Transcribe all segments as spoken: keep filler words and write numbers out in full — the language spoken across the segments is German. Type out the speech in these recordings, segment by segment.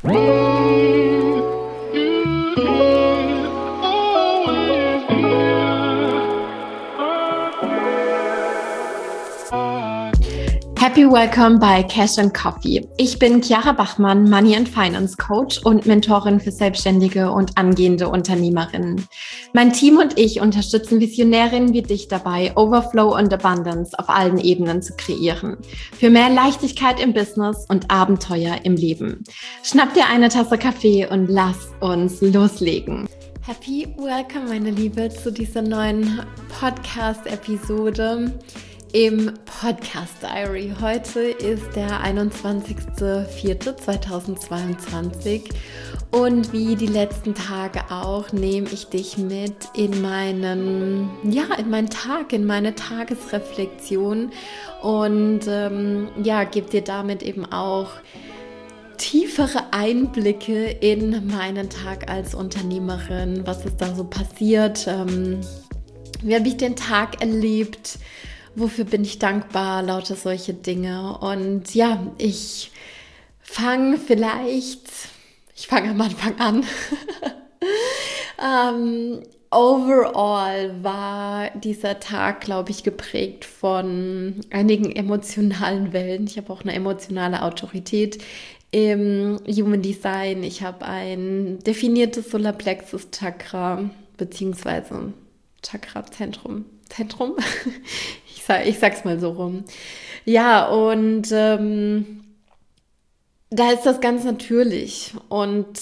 Happy Welcome bei Cash and Coffee. Ich bin Chiara Bachmann, Money and Finance Coach und Mentorin für selbstständige und angehende Unternehmerinnen. Mein Team und ich unterstützen Visionärinnen wie dich dabei, Overflow und Abundance auf allen Ebenen zu kreieren. Für mehr Leichtigkeit im Business und Abenteuer im Leben. Schnapp dir eine Tasse Kaffee und lass uns loslegen. Happy Welcome, meine Liebe, zu dieser neuen Podcast-Episode im Podcast Diary. Heute ist der einundzwanzigster vierte zweitausendzweiundzwanzig und wie die letzten Tage auch nehme ich dich mit in meinen, ja, in meinen Tag, in meine Tagesreflexion und ähm, ja, gebe dir damit eben auch tiefere Einblicke in meinen Tag als Unternehmerin. Was ist da so passiert? Ähm, wie habe ich den Tag erlebt? Wofür bin ich dankbar? Lauter solche Dinge. Und ja, ich fange vielleicht, ich fange am Anfang an. ähm, overall war dieser Tag, glaube ich, geprägt von einigen emotionalen Wellen. Ich habe auch eine emotionale Autorität im Human Design. Ich habe ein definiertes Solarplexus-Chakra, beziehungsweise Chakra-Zentrum. Zentrum? Ich, sag, ich sag's mal so rum. Ja, und ähm, da ist das ganz natürlich. Und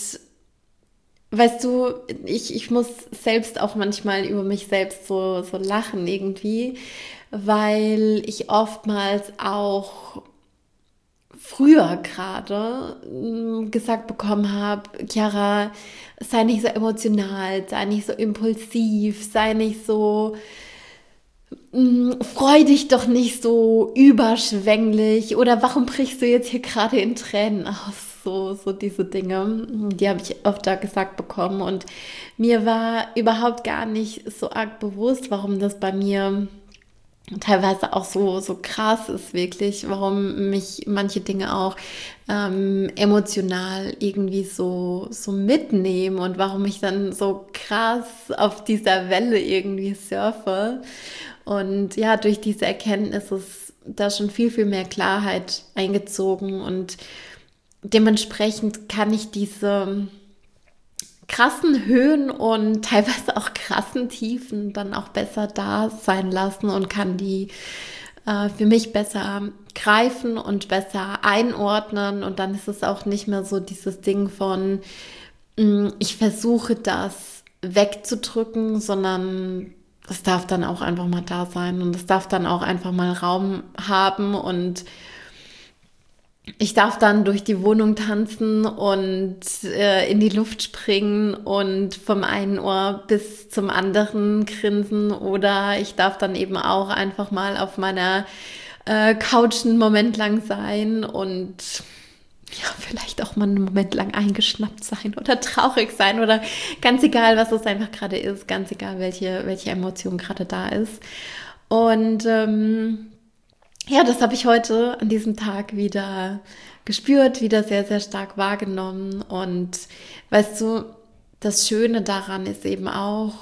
weißt du, ich, ich muss selbst auch manchmal über mich selbst so, so lachen irgendwie, weil ich oftmals auch früher gerade gesagt bekommen habe, Chiara, sei nicht so emotional, sei nicht so impulsiv, sei nicht so, mh, freu dich doch nicht so überschwänglich oder warum brichst du jetzt hier gerade in Tränen aus? So, so diese Dinge, die habe ich oft da gesagt bekommen und mir war überhaupt gar nicht so arg bewusst, warum das bei mir teilweise auch so, so krass ist wirklich, warum mich manche Dinge auch ähm, emotional irgendwie so, so mitnehmen und warum ich dann so krass auf dieser Welle irgendwie surfe. Und ja, durch diese Erkenntnis ist da schon viel, viel mehr Klarheit eingezogen und dementsprechend kann ich diese krassen Höhen und teilweise auch krassen Tiefen dann auch besser da sein lassen und kann die äh, für mich besser greifen und besser einordnen und dann ist es auch nicht mehr so dieses Ding von mh, ich versuche das wegzudrücken, sondern es darf dann auch einfach mal da sein und es darf dann auch einfach mal Raum haben und ich darf dann durch die Wohnung tanzen und äh, in die Luft springen und vom einen Ohr bis zum anderen grinsen oder ich darf dann eben auch einfach mal auf meiner äh, Couch einen Moment lang sein und ja, vielleicht auch mal einen Moment lang eingeschnappt sein oder traurig sein oder ganz egal, was es einfach gerade ist, ganz egal, welche, welche Emotion gerade da ist. Und ähm, ja, das habe ich heute an diesem Tag wieder gespürt, wieder sehr, sehr stark wahrgenommen. Und weißt du, das Schöne daran ist eben auch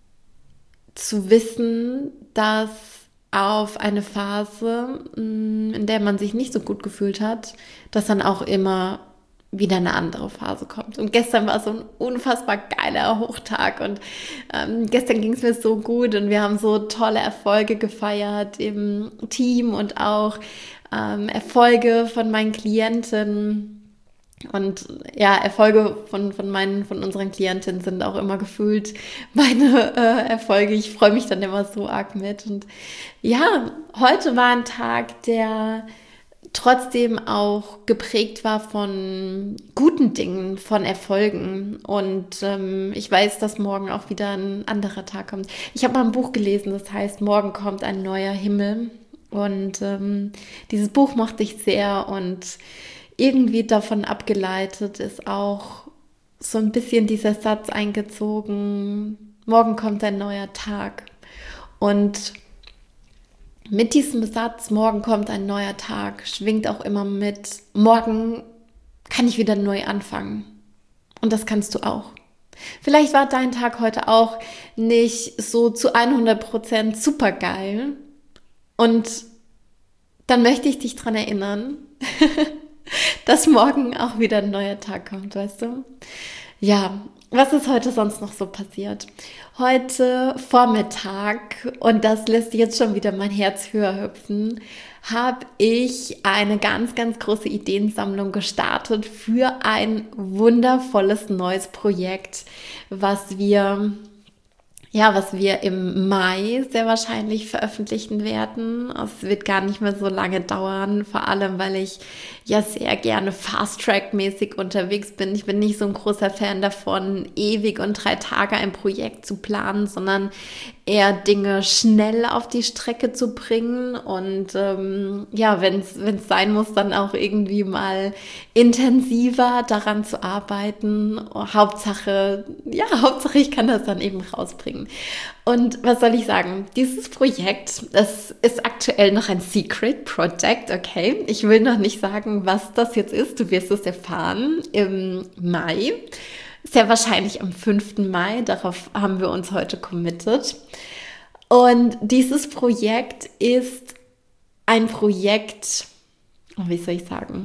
zu wissen, dass auf eine Phase, in der man sich nicht so gut gefühlt hat, dass dann auch immer wieder eine andere Phase kommt. Und gestern war so ein unfassbar geiler Hochtag und ähm, gestern ging es mir so gut und wir haben so tolle Erfolge gefeiert im Team und auch ähm, Erfolge von meinen Klienten und ja, Erfolge von, von meinen, von unseren Klientinnen sind auch immer gefühlt meine äh, Erfolge. Ich freue mich dann immer so arg mit und ja, heute war ein Tag, der trotzdem auch geprägt war von guten Dingen, von Erfolgen. Und ähm, ich weiß, dass morgen auch wieder ein anderer Tag kommt. Ich habe mal ein Buch gelesen, das heißt, morgen kommt ein neuer Himmel. Und ähm, dieses Buch mochte ich sehr und irgendwie davon abgeleitet ist auch so ein bisschen dieser Satz eingezogen, morgen kommt ein neuer Tag. Und mit diesem Satz, morgen kommt ein neuer Tag, schwingt auch immer mit, morgen kann ich wieder neu anfangen. Und das kannst du auch. Vielleicht war dein Tag heute auch nicht so zu hundert Prozent super geil. Und dann möchte ich dich daran erinnern, dass morgen auch wieder ein neuer Tag kommt, weißt du? Ja, was ist heute sonst noch so passiert? Heute Vormittag, und das lässt jetzt schon wieder mein Herz höher hüpfen, habe ich eine ganz, ganz große Ideensammlung gestartet für ein wundervolles neues Projekt, was wir Ja, was wir im Mai sehr wahrscheinlich veröffentlichen werden. Es wird gar nicht mehr so lange dauern, vor allem, weil ich ja sehr gerne Fast-Track-mäßig unterwegs bin. Ich bin nicht so ein großer Fan davon, ewig und drei Tage ein Projekt zu planen, sondern eher Dinge schnell auf die Strecke zu bringen und ähm, ja, wenn es wenn es sein muss, dann auch irgendwie mal intensiver daran zu arbeiten. Hauptsache, ja, Hauptsache ich kann das dann eben rausbringen. Und was soll ich sagen? Dieses Projekt, das ist aktuell noch ein Secret Project, okay? Ich will noch nicht sagen, was das jetzt ist. Du wirst es erfahren im Mai. Sehr wahrscheinlich am fünften Mai. Darauf haben wir uns heute committed. Und dieses Projekt ist ein Projekt, oh, wie soll ich sagen?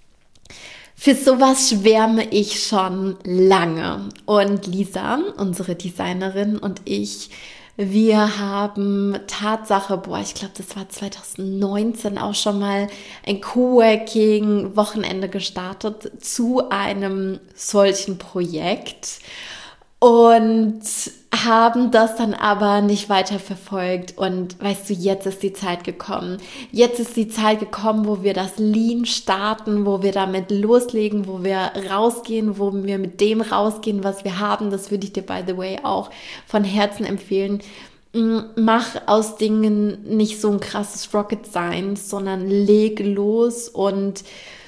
Für sowas schwärme ich schon lange. Und Lisa, unsere Designerin, und ich, wir haben Tatsache, boah, ich glaube, das war zwanzig neunzehn auch schon mal ein Coworking-Wochenende gestartet zu einem solchen Projekt und haben das dann aber nicht weiter verfolgt. Und weißt du, jetzt ist die Zeit gekommen. Jetzt ist die Zeit gekommen, wo wir das Lean starten, wo wir damit loslegen, wo wir rausgehen, wo wir mit dem rausgehen, was wir haben. Das würde ich dir, by the way, auch von Herzen empfehlen. Mach aus Dingen nicht so ein krasses Rocket Science, sondern leg los und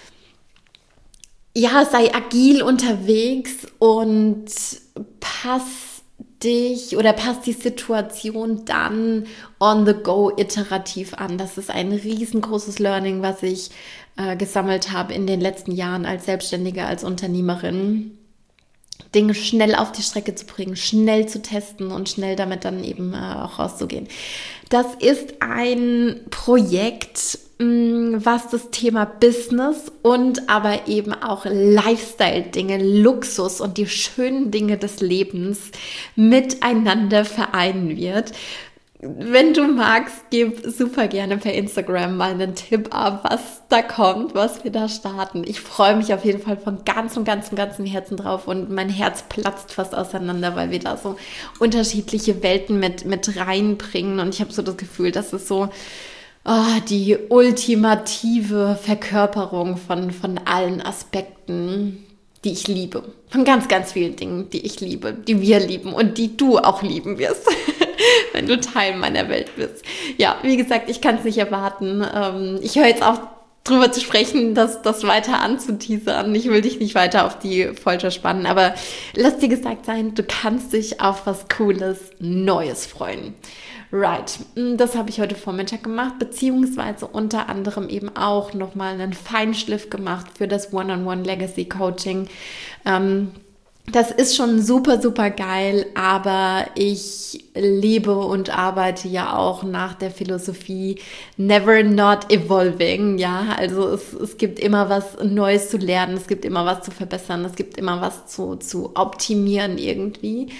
ja, sei agil unterwegs und pass dich oder passt die Situation dann on the go iterativ an. Das ist ein riesengroßes Learning, was ich äh, gesammelt habe in den letzten Jahren als Selbstständige, als Unternehmerin. Dinge schnell auf die Strecke zu bringen, schnell zu testen und schnell damit dann eben äh, auch rauszugehen. Das ist ein Projekt, mh, was das Thema Business und aber eben auch Lifestyle-Dinge, Luxus und die schönen Dinge des Lebens miteinander vereinen wird. Wenn du magst, gib super gerne per Instagram mal einen Tipp ab, was da kommt, was wir da starten. Ich freue mich auf jeden Fall von ganzem, ganzem, ganzem Herzen drauf und mein Herz platzt fast auseinander, weil wir da so unterschiedliche Welten mit, mit reinbringen und ich habe so das Gefühl, dass es so oh, die ultimative Verkörperung von, von allen Aspekten, die ich liebe. Von ganz, ganz vielen Dingen, die ich liebe, die wir lieben und die du auch lieben wirst. Wenn du Teil meiner Welt bist. Ja, wie gesagt, ich kann es nicht erwarten. Ähm, ich höre jetzt auf, drüber zu sprechen, das, das weiter anzuteasern. Ich will dich nicht weiter auf die Folter spannen, aber lass dir gesagt sein, du kannst dich auf was Cooles, Neues freuen. Right, das habe ich heute Vormittag gemacht, beziehungsweise unter anderem eben auch nochmal einen Feinschliff gemacht für das One-on-One Legacy Coaching. Ähm, Das ist schon super, super geil, aber ich lebe und arbeite ja auch nach der Philosophie Never Not Evolving, ja, also es, es gibt immer was Neues zu lernen, es gibt immer was zu verbessern, es gibt immer was zu, zu optimieren irgendwie.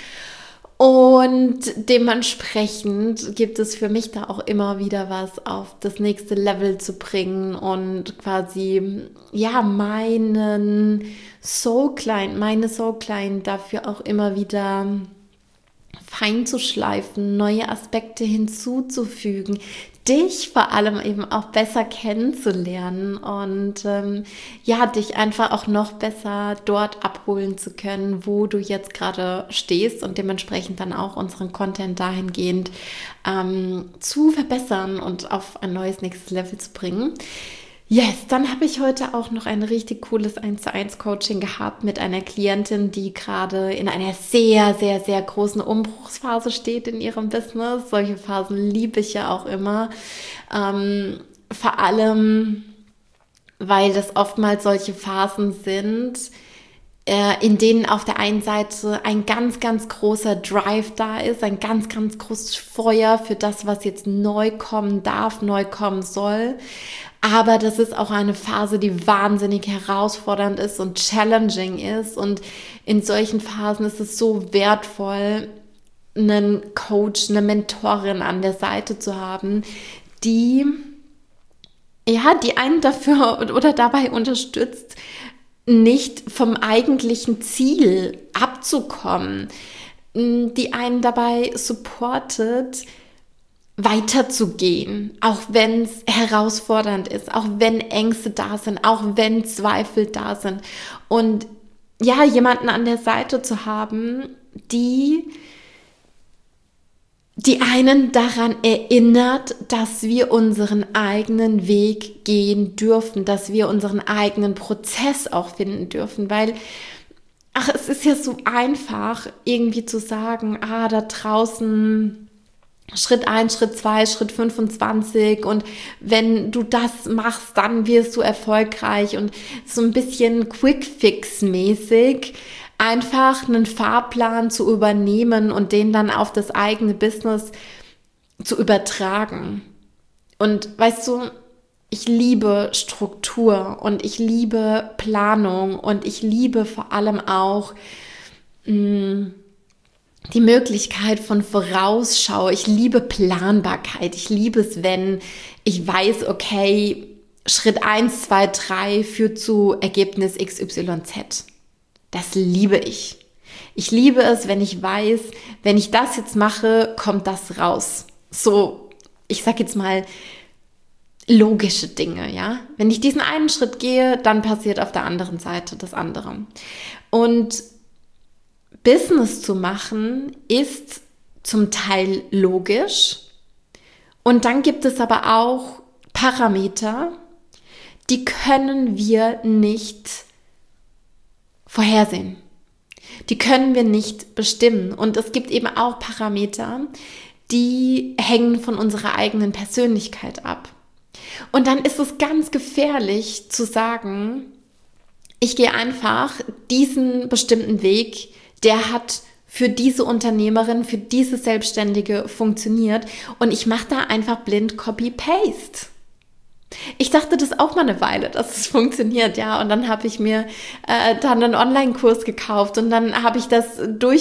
Und dementsprechend gibt es für mich da auch immer wieder was auf das nächste Level zu bringen und quasi, ja, meinen Soul Client, meine Soul Client dafür auch immer wieder fein zu schleifen, neue Aspekte hinzuzufügen, dich vor allem eben auch besser kennenzulernen und ähm, ja, dich einfach auch noch besser dort abholen zu können, wo du jetzt gerade stehst und dementsprechend dann auch unseren Content dahingehend ähm, zu verbessern und auf ein neues nächstes Level zu bringen. Yes, dann habe ich heute auch noch ein richtig cooles eins zu eins Coaching gehabt mit einer Klientin, die gerade in einer sehr, sehr, sehr großen Umbruchsphase steht in ihrem Business. Solche Phasen liebe ich ja auch immer. Ähm, vor allem, weil das oftmals solche Phasen sind, äh, in denen auf der einen Seite ein ganz, ganz großer Drive da ist, ein ganz, ganz großes Feuer für das, was jetzt neu kommen darf, neu kommen soll. Aber das ist auch eine Phase, die wahnsinnig herausfordernd ist und challenging ist. Und in solchen Phasen ist es so wertvoll, einen Coach, eine Mentorin an der Seite zu haben, die, ja, die einen dafür oder dabei unterstützt, nicht vom eigentlichen Ziel abzukommen, die einen dabei supportet, weiterzugehen, auch wenn es herausfordernd ist, auch wenn Ängste da sind, auch wenn Zweifel da sind. Und ja, jemanden an der Seite zu haben, die, die einen daran erinnert, dass wir unseren eigenen Weg gehen dürfen, dass wir unseren eigenen Prozess auch finden dürfen, weil ach, es ist ja so einfach, irgendwie zu sagen, ah, da draußen Schritt eins, Schritt zwei, Schritt fünfundzwanzig und wenn du das machst, dann wirst du erfolgreich und so ein bisschen Quick-Fix-mäßig einfach einen Fahrplan zu übernehmen und den dann auf das eigene Business zu übertragen. Und weißt du, ich liebe Struktur und ich liebe Planung und ich liebe vor allem auch mh, die Möglichkeit von Vorausschau. Ich liebe Planbarkeit. Ich liebe es, wenn ich weiß, okay, Schritt eins, zwei, drei führt zu Ergebnis X Y Z. Das liebe ich. Ich liebe es, wenn ich weiß, wenn ich das jetzt mache, kommt das raus. So, ich sag jetzt mal, logische Dinge, ja. Wenn ich diesen einen Schritt gehe, dann passiert auf der anderen Seite das andere. Und Business zu machen ist zum Teil logisch und dann gibt es aber auch Parameter, die können wir nicht vorhersehen. Die können wir nicht bestimmen und es gibt eben auch Parameter, die hängen von unserer eigenen Persönlichkeit ab. Und dann ist es ganz gefährlich zu sagen, ich gehe einfach diesen bestimmten Weg, der hat für diese Unternehmerin, für diese Selbstständige funktioniert und ich mache da einfach blind Copy-Paste. Ich dachte das auch mal eine Weile, dass es funktioniert, ja, und dann habe ich mir äh, dann einen Online-Kurs gekauft und dann habe ich das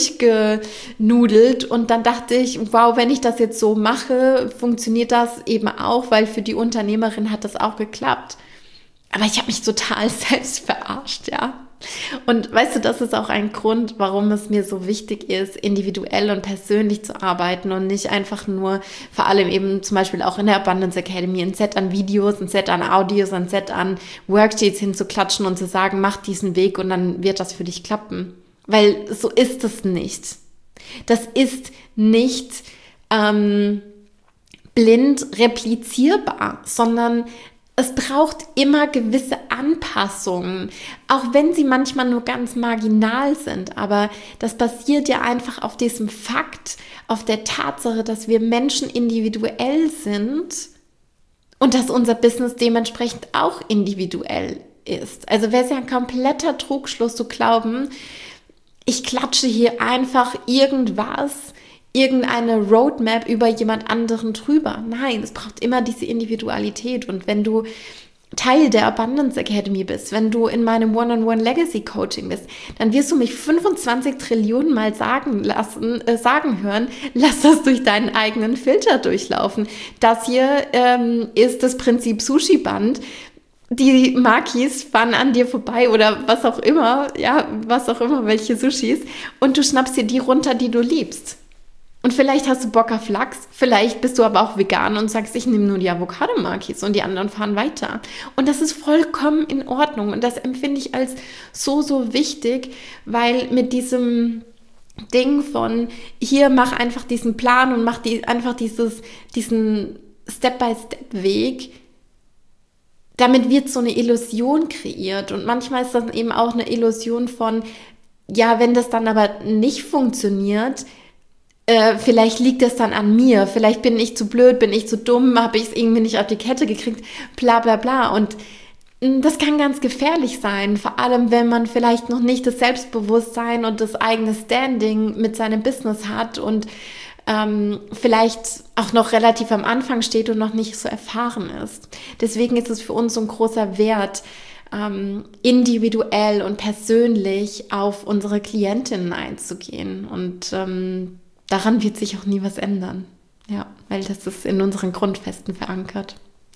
durchgenudelt und dann dachte ich, wow, wenn ich das jetzt so mache, funktioniert das eben auch, weil für die Unternehmerin hat das auch geklappt. Aber ich habe mich total selbst verarscht, ja. Und weißt du, das ist auch ein Grund, warum es mir so wichtig ist, individuell und persönlich zu arbeiten und nicht einfach nur, vor allem eben zum Beispiel auch in der Abundance Academy, ein Set an Videos, ein Set an Audios, ein Set an Worksheets hinzuklatschen und zu sagen, mach diesen Weg und dann wird das für dich klappen. Weil so ist es nicht. Das ist nicht ähm, blind replizierbar, sondern es braucht immer gewisse Anpassungen, auch wenn sie manchmal nur ganz marginal sind. Aber das basiert ja einfach auf diesem Fakt, auf der Tatsache, dass wir Menschen individuell sind und dass unser Business dementsprechend auch individuell ist. Also wäre es ja ein kompletter Trugschluss zu glauben, ich klatsche hier einfach irgendwas, irgendeine Roadmap über jemand anderen drüber. Nein, es braucht immer diese Individualität. Und wenn du Teil der Abundance Academy bist, wenn du in meinem One-on-One Legacy Coaching bist, dann wirst du mich fünfundzwanzig Trillionen Mal sagen lassen, äh, sagen hören, lass das durch deinen eigenen Filter durchlaufen. Das hier ähm, ist das Prinzip Sushi-Band. Die Makis fahren an dir vorbei oder was auch immer, ja, was auch immer, welche Sushis, und du schnappst dir die runter, die du liebst. Und vielleicht hast du Bock auf Lachs, vielleicht bist du aber auch vegan und sagst, ich nehme nur die Avocado-Makis und die anderen fahren weiter. Und das ist vollkommen in Ordnung und das empfinde ich als so, so wichtig, weil mit diesem Ding von hier mach einfach diesen Plan und mach die, einfach dieses, diesen Step-by-Step-Weg, damit wird so eine Illusion kreiert und manchmal ist das eben auch eine Illusion von, ja, wenn das dann aber nicht funktioniert, Äh, vielleicht liegt es dann an mir, vielleicht bin ich zu blöd, bin ich zu dumm, habe ich es irgendwie nicht auf die Kette gekriegt, bla bla bla. Und Das kann ganz gefährlich sein, vor allem wenn man vielleicht noch nicht das Selbstbewusstsein und das eigene Standing mit seinem Business hat und ähm, vielleicht auch noch relativ am Anfang steht und noch nicht so erfahren ist. Deswegen ist es für uns so ein großer Wert, ähm, individuell und persönlich auf unsere Klientinnen einzugehen. Und ähm, daran wird sich auch nie was ändern. Ja, weil das ist in unseren Grundfesten verankert.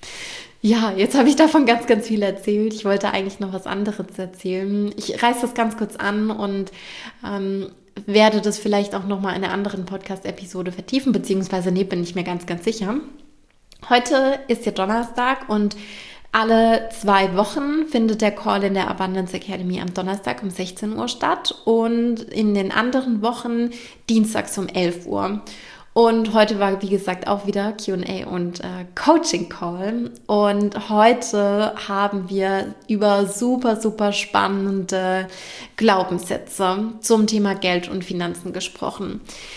Ja, jetzt habe ich davon ganz, ganz viel erzählt. Ich wollte eigentlich noch was anderes erzählen. Ich reiße das ganz kurz an und ähm, werde das vielleicht auch nochmal in einer anderen Podcast-Episode vertiefen, beziehungsweise nee, bin ich mir ganz, ganz sicher. Heute ist ja Donnerstag und alle zwei Wochen findet der Call in der Abundance Academy am Donnerstag um sechzehn Uhr statt und in den anderen Wochen dienstags um elf Uhr. Und heute war, wie gesagt, auch wieder Q und A und äh, Coaching-Call. Und heute haben wir über super, super spannende Glaubenssätze zum Thema Geld und Finanzen gesprochen.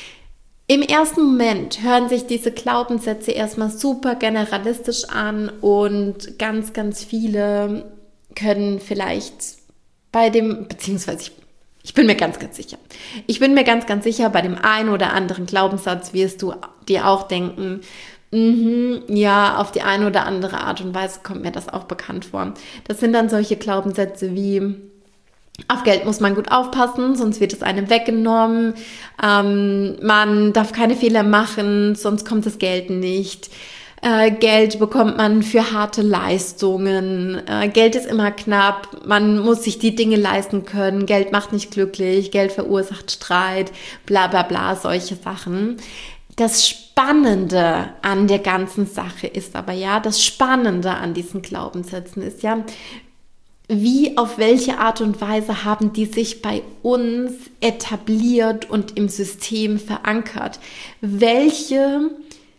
Im ersten Moment hören sich diese Glaubenssätze erstmal super generalistisch an und ganz, ganz viele können vielleicht bei dem, beziehungsweise ich Ich bin mir ganz, ganz sicher. Ich bin mir ganz, ganz sicher, bei dem einen oder anderen Glaubenssatz wirst du dir auch denken, mm-hmm, ja, auf die eine oder andere Art und Weise kommt mir das auch bekannt vor. Das sind dann solche Glaubenssätze wie, auf Geld muss man gut aufpassen, sonst wird es einem weggenommen. Ähm, man darf keine Fehler machen, sonst kommt das Geld nicht. Äh, Geld bekommt man für harte Leistungen. Äh, Geld ist immer knapp. Man muss sich die Dinge leisten können. Geld macht nicht glücklich. Geld verursacht Streit. Bla bla bla, solche Sachen. Das Spannende an der ganzen Sache ist aber ja, das Spannende an diesen Glaubenssätzen ist ja, wie, auf welche Art und Weise haben die sich bei uns etabliert und im System verankert? Welche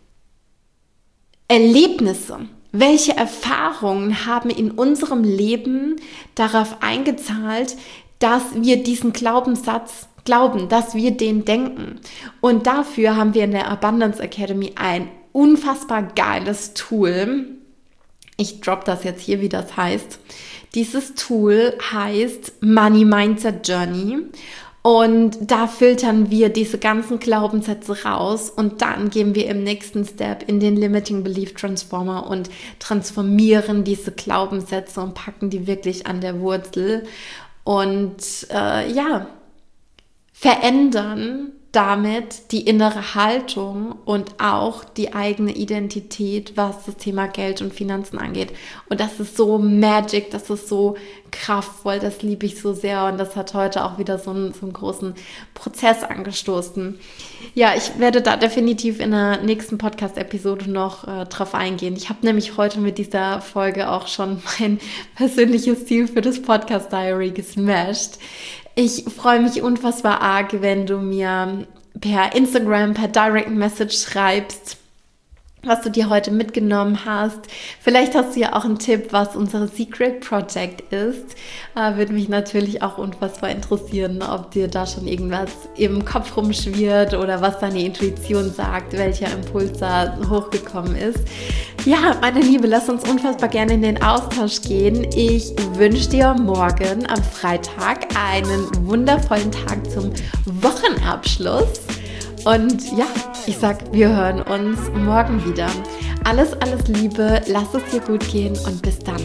Erlebnisse, welche Erfahrungen haben in unserem Leben darauf eingezahlt, dass wir diesen Glaubenssatz glauben, dass wir den denken? Und dafür haben wir in der Abundance Academy ein unfassbar geiles Tool. Ich droppe das jetzt hier, wie das heißt. Dieses Tool heißt Money Mindset Journey. Und da filtern wir diese ganzen Glaubenssätze raus und dann gehen wir im nächsten Step in den Limiting Belief Transformer und transformieren diese Glaubenssätze und packen die wirklich an der Wurzel und äh, ja, verändern damit die innere Haltung und auch die eigene Identität, was das Thema Geld und Finanzen angeht. Und das ist so magic, das ist so kraftvoll, das liebe ich so sehr und das hat heute auch wieder so einen, so einen großen Prozess angestoßen. Ja, ich werde da definitiv in der nächsten Podcast-Episode noch äh, drauf eingehen. Ich habe nämlich heute mit dieser Folge auch schon mein persönliches Ziel für das Podcast-Diary gesmashed. Ich freue mich unfassbar arg, wenn du mir per Instagram, per Direct Message schreibst, was du dir heute mitgenommen hast. Vielleicht hast du ja auch einen Tipp, was unser Secret Project ist. Äh, würde mich natürlich auch unfassbar interessieren, ob dir da schon irgendwas im Kopf rumschwirrt oder was deine Intuition sagt, welcher Impuls da hochgekommen ist. Ja, meine Liebe, lass uns unfassbar gerne in den Austausch gehen. Ich wünsche dir morgen am Freitag einen wundervollen Tag zum Wochenabschluss. Und ja, ich sag, wir hören uns morgen wieder. Alles, alles Liebe, lass es dir gut gehen und bis dann.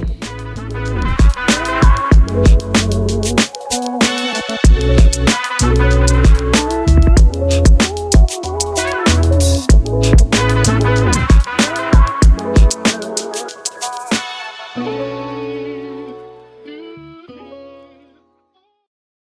Thank you.